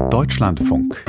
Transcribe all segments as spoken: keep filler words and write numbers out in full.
Deutschlandfunk.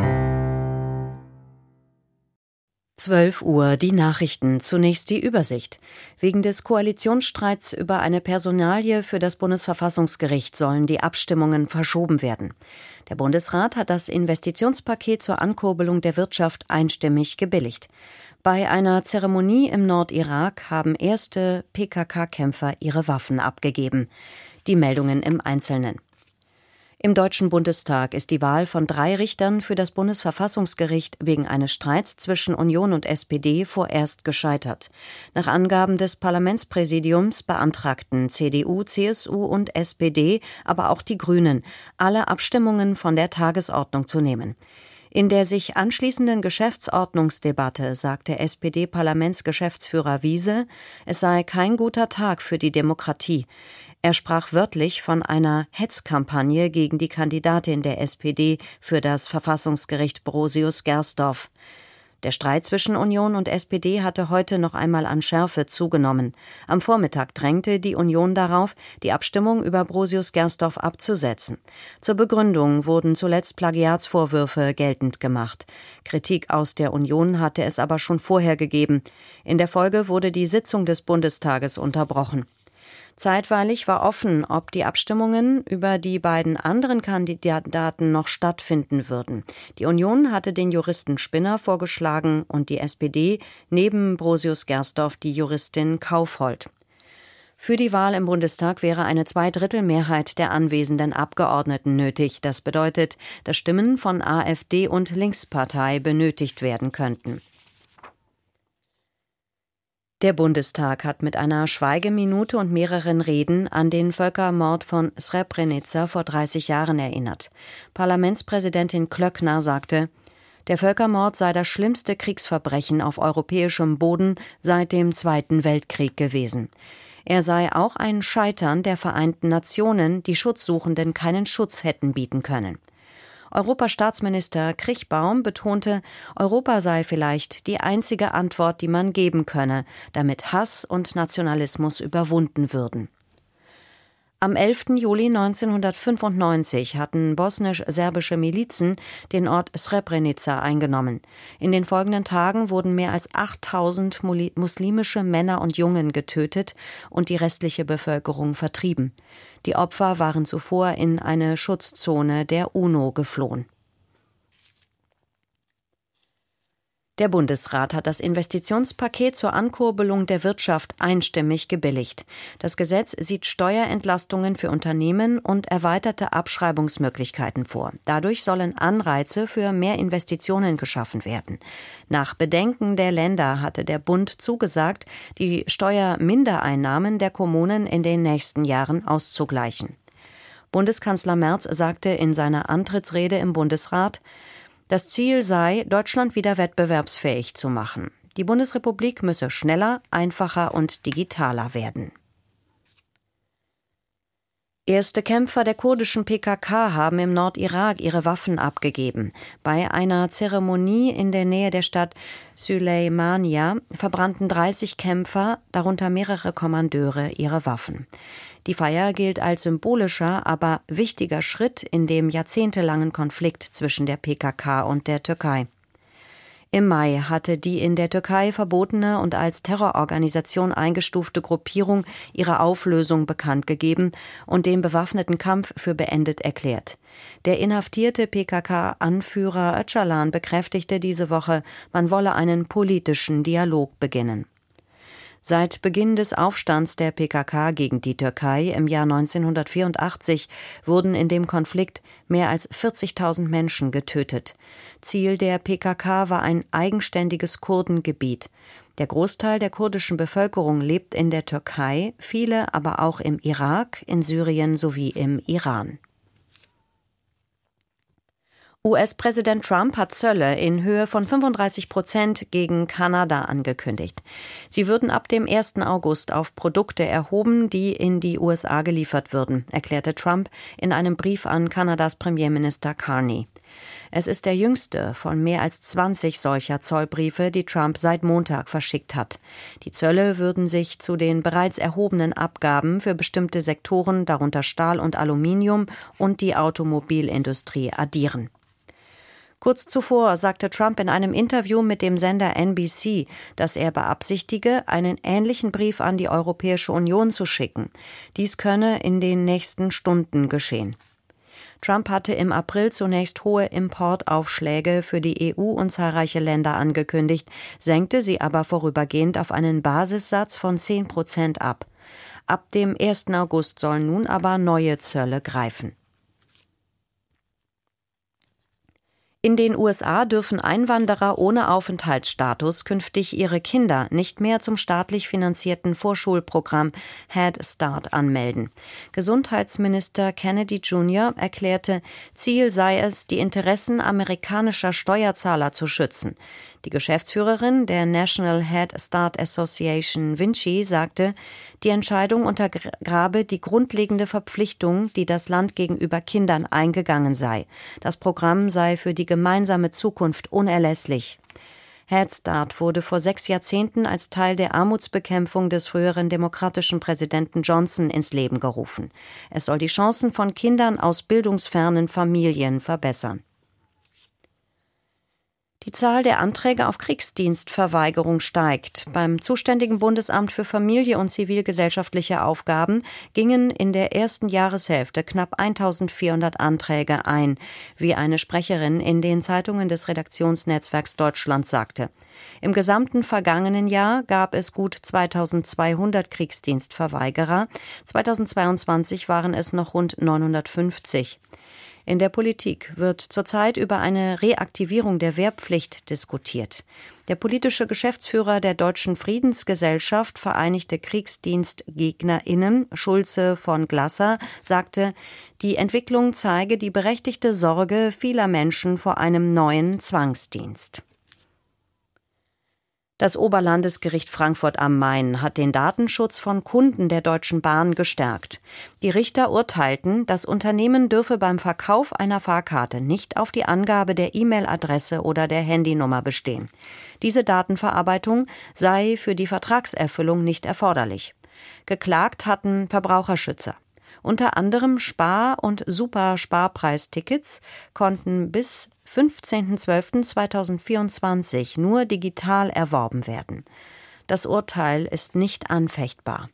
zwölf Uhr, die Nachrichten. Zunächst die Übersicht. Wegen des Koalitionsstreits über eine Personalie für das Bundesverfassungsgericht sollen die Abstimmungen verschoben werden. Der Bundesrat hat das Investitionspaket zur Ankurbelung der Wirtschaft einstimmig gebilligt. Bei einer Zeremonie im Nordirak haben erste P K K-Kämpfer ihre Waffen abgegeben. Die Meldungen im Einzelnen. Im Deutschen Bundestag ist die Wahl von drei Richtern für das Bundesverfassungsgericht wegen eines Streits zwischen Union und S P D vorerst gescheitert. Nach Angaben des Parlamentspräsidiums beantragten C D U, C S U und S P D, aber auch die Grünen, alle Abstimmungen von der Tagesordnung zu nehmen. In der sich anschließenden Geschäftsordnungsdebatte sagte S P D-Parlamentsgeschäftsführer Wiese, es sei kein guter Tag für die Demokratie. Er sprach wörtlich von einer Hetzkampagne gegen die Kandidatin der S P D für das Verfassungsgericht Brosius-Gersdorf. Der Streit zwischen Union und S P D hatte heute noch einmal an Schärfe zugenommen. Am Vormittag drängte die Union darauf, die Abstimmung über Brosius-Gersdorf abzusetzen. Zur Begründung wurden zuletzt Plagiatsvorwürfe geltend gemacht. Kritik aus der Union hatte es aber schon vorher gegeben. In der Folge wurde die Sitzung des Bundestages unterbrochen. Zeitweilig war offen, ob die Abstimmungen über die beiden anderen Kandidaten noch stattfinden würden. Die Union hatte den Juristen Spinner vorgeschlagen und die S P D neben Brosius-Gersdorf die Juristin Kaufhold. Für die Wahl im Bundestag wäre eine Zweidrittelmehrheit der anwesenden Abgeordneten nötig. Das bedeutet, dass Stimmen von AfD und Linkspartei benötigt werden könnten. Der Bundestag hat mit einer Schweigeminute und mehreren Reden an den Völkermord von Srebrenica vor dreißig Jahren erinnert. Parlamentspräsidentin Klöckner sagte, der Völkermord sei das schlimmste Kriegsverbrechen auf europäischem Boden seit dem Zweiten Weltkrieg gewesen. Er sei auch ein Scheitern der Vereinten Nationen, die Schutzsuchenden keinen Schutz hätten bieten können. Europastaatsminister Krichbaum betonte, Europa sei vielleicht die einzige Antwort, die man geben könne, damit Hass und Nationalismus überwunden würden. Am elften Juli neunzehnhundertfünfundneunzig hatten bosnisch-serbische Milizen den Ort Srebrenica eingenommen. In den folgenden Tagen wurden mehr als achttausend muslimische Männer und Jungen getötet und die restliche Bevölkerung vertrieben. Die Opfer waren zuvor in eine Schutzzone der UNO geflohen. Der Bundesrat hat das Investitionspaket zur Ankurbelung der Wirtschaft einstimmig gebilligt. Das Gesetz sieht Steuerentlastungen für Unternehmen und erweiterte Abschreibungsmöglichkeiten vor. Dadurch sollen Anreize für mehr Investitionen geschaffen werden. Nach Bedenken der Länder hatte der Bund zugesagt, die Steuermindereinnahmen der Kommunen in den nächsten Jahren auszugleichen. Bundeskanzler Merz sagte in seiner Antrittsrede im Bundesrat, das Ziel sei, Deutschland wieder wettbewerbsfähig zu machen. Die Bundesrepublik müsse schneller, einfacher und digitaler werden. Erste Kämpfer der kurdischen P K K haben im Nordirak ihre Waffen abgegeben. Bei einer Zeremonie in der Nähe der Stadt Süleymaniye verbrannten dreißig Kämpfer, darunter mehrere Kommandeure, ihre Waffen. Die Feier gilt als symbolischer, aber wichtiger Schritt in dem jahrzehntelangen Konflikt zwischen der P K K und der Türkei. Im Mai hatte die in der Türkei verbotene und als Terrororganisation eingestufte Gruppierung ihre Auflösung bekannt gegeben und den bewaffneten Kampf für beendet erklärt. Der inhaftierte P K K-Anführer Öcalan bekräftigte diese Woche, man wolle einen politischen Dialog beginnen. Seit Beginn des Aufstands der P K K gegen die Türkei im Jahr neunzehnhundertvierundachtzig wurden in dem Konflikt mehr als vierzigtausend Menschen getötet. Ziel der P K K war ein eigenständiges Kurdengebiet. Der Großteil der kurdischen Bevölkerung lebt in der Türkei, viele aber auch im Irak, in Syrien sowie im Iran. U S-Präsident Trump hat Zölle in Höhe von fünfunddreißig Prozent gegen Kanada angekündigt. Sie würden ab dem ersten August auf Produkte erhoben, die in die U S A geliefert würden, erklärte Trump in einem Brief an Kanadas Premierminister Carney. Es ist der jüngste von mehr als zwanzig solcher Zollbriefe, die Trump seit Montag verschickt hat. Die Zölle würden sich zu den bereits erhobenen Abgaben für bestimmte Sektoren, darunter Stahl und Aluminium und die Automobilindustrie, addieren. Kurz zuvor sagte Trump in einem Interview mit dem Sender N B C, dass er beabsichtige, einen ähnlichen Brief an die Europäische Union zu schicken. Dies könne in den nächsten Stunden geschehen. Trump hatte im April zunächst hohe Importaufschläge für die E U und zahlreiche Länder angekündigt, senkte sie aber vorübergehend auf einen Basissatz von zehn Prozent ab. Ab dem ersten August sollen nun aber neue Zölle greifen. In den U S A dürfen Einwanderer ohne Aufenthaltsstatus künftig ihre Kinder nicht mehr zum staatlich finanzierten Vorschulprogramm Head Start anmelden. Gesundheitsminister Kennedy Junior erklärte, Ziel sei es, die Interessen amerikanischer Steuerzahler zu schützen. Die Geschäftsführerin der National Head Start Association, Vinci, sagte, die Entscheidung untergrabe die grundlegende Verpflichtung, die das Land gegenüber Kindern eingegangen sei. Das Programm sei für die gemeinsame Zukunft unerlässlich. Head Start wurde vor sechs Jahrzehnten als Teil der Armutsbekämpfung des früheren demokratischen Präsidenten Johnson ins Leben gerufen. Es soll die Chancen von Kindern aus bildungsfernen Familien verbessern. Die Zahl der Anträge auf Kriegsdienstverweigerung steigt. Beim zuständigen Bundesamt für Familie und zivilgesellschaftliche Aufgaben gingen in der ersten Jahreshälfte knapp eintausendvierhundert Anträge ein, wie eine Sprecherin in den Zeitungen des Redaktionsnetzwerks Deutschland sagte. Im gesamten vergangenen Jahr gab es gut zweitausendzweihundert Kriegsdienstverweigerer. zweitausendzweiundzwanzig waren es noch rund neunhundertfünfzig. In der Politik wird zurzeit über eine Reaktivierung der Wehrpflicht diskutiert. Der politische Geschäftsführer der Deutschen Friedensgesellschaft Vereinigte KriegsdienstgegnerInnen, Schulze von Glasser, sagte, die Entwicklung zeige die berechtigte Sorge vieler Menschen vor einem neuen Zwangsdienst. Das Oberlandesgericht Frankfurt am Main hat den Datenschutz von Kunden der Deutschen Bahn gestärkt. Die Richter urteilten, das Unternehmen dürfe beim Verkauf einer Fahrkarte nicht auf die Angabe der E-Mail-Adresse oder der Handynummer bestehen. Diese Datenverarbeitung sei für die Vertragserfüllung nicht erforderlich. Geklagt hatten Verbraucherschützer. Unter anderem Spar- und Super-Sparpreistickets konnten bis fünfzehnten zwölften zweitausendvierundzwanzig nur digital erworben werden. Das Urteil ist nicht anfechtbar.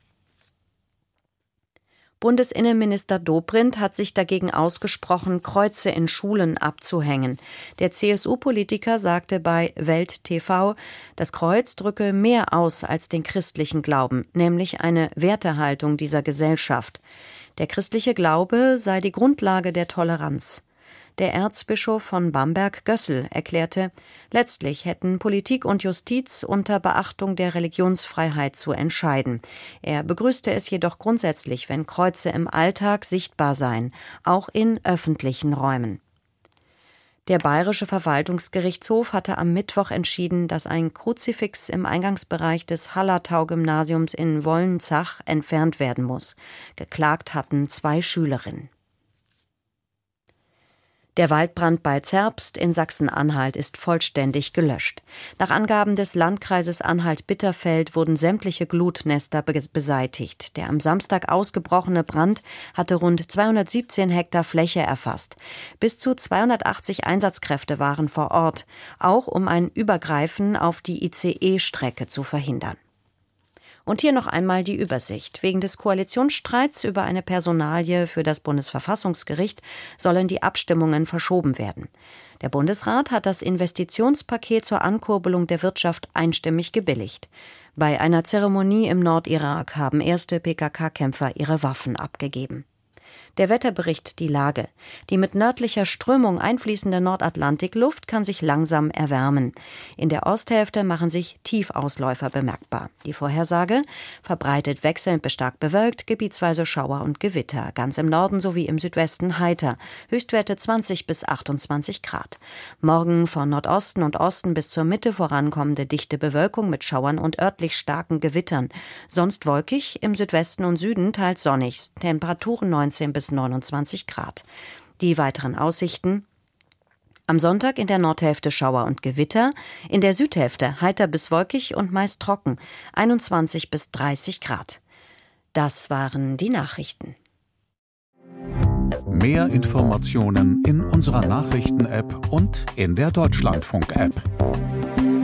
Bundesinnenminister Dobrindt hat sich dagegen ausgesprochen, Kreuze in Schulen abzuhängen. Der C S U-Politiker sagte bei Welt T V, das Kreuz drücke mehr aus als den christlichen Glauben, nämlich eine Wertehaltung dieser Gesellschaft. Der christliche Glaube sei die Grundlage der Toleranz. Der Erzbischof von Bamberg, Gössel, erklärte, letztlich hätten Politik und Justiz unter Beachtung der Religionsfreiheit zu entscheiden. Er begrüßte es jedoch grundsätzlich, wenn Kreuze im Alltag sichtbar seien, auch in öffentlichen Räumen. Der Bayerische Verwaltungsgerichtshof hatte am Mittwoch entschieden, dass ein Kruzifix im Eingangsbereich des Hallertau-Gymnasiums in Wolnzach entfernt werden muss. Geklagt hatten zwei Schülerinnen. Der Waldbrand bei Zerbst in Sachsen-Anhalt ist vollständig gelöscht. Nach Angaben des Landkreises Anhalt-Bitterfeld wurden sämtliche Glutnester be- beseitigt. Der am Samstag ausgebrochene Brand hatte rund zweihundertsiebzehn Hektar Fläche erfasst. Bis zu zweihundertachtzig Einsatzkräfte waren vor Ort, auch um ein Übergreifen auf die I C E-Strecke zu verhindern. Und hier noch einmal die Übersicht. Wegen des Koalitionsstreits über eine Personalie für das Bundesverfassungsgericht sollen die Abstimmungen verschoben werden. Der Bundesrat hat das Investitionspaket zur Ankurbelung der Wirtschaft einstimmig gebilligt. Bei einer Zeremonie im Nordirak haben erste P K K-Kämpfer ihre Waffen abgegeben. Der Wetterbericht die Lage. Die mit nördlicher Strömung einfließende Nordatlantikluft kann sich langsam erwärmen. In der Osthälfte machen sich Tiefausläufer bemerkbar. Die Vorhersage: verbreitet wechselnd bis stark bewölkt, gebietsweise Schauer und Gewitter. Ganz im Norden sowie im Südwesten heiter. Höchstwerte zwanzig bis achtundzwanzig Grad. Morgen von Nordosten und Osten bis zur Mitte vorankommende dichte Bewölkung mit Schauern und örtlich starken Gewittern. Sonst wolkig, im Südwesten und Süden teils sonnig. Temperaturen neunzehn bis neunundzwanzig Grad. Die weiteren Aussichten: Am Sonntag in der Nordhälfte Schauer und Gewitter, in der Südhälfte heiter bis wolkig und meist trocken, einundzwanzig bis dreißig Grad. Das waren die Nachrichten. Mehr Informationen in unserer Nachrichten-App und in der Deutschlandfunk-App.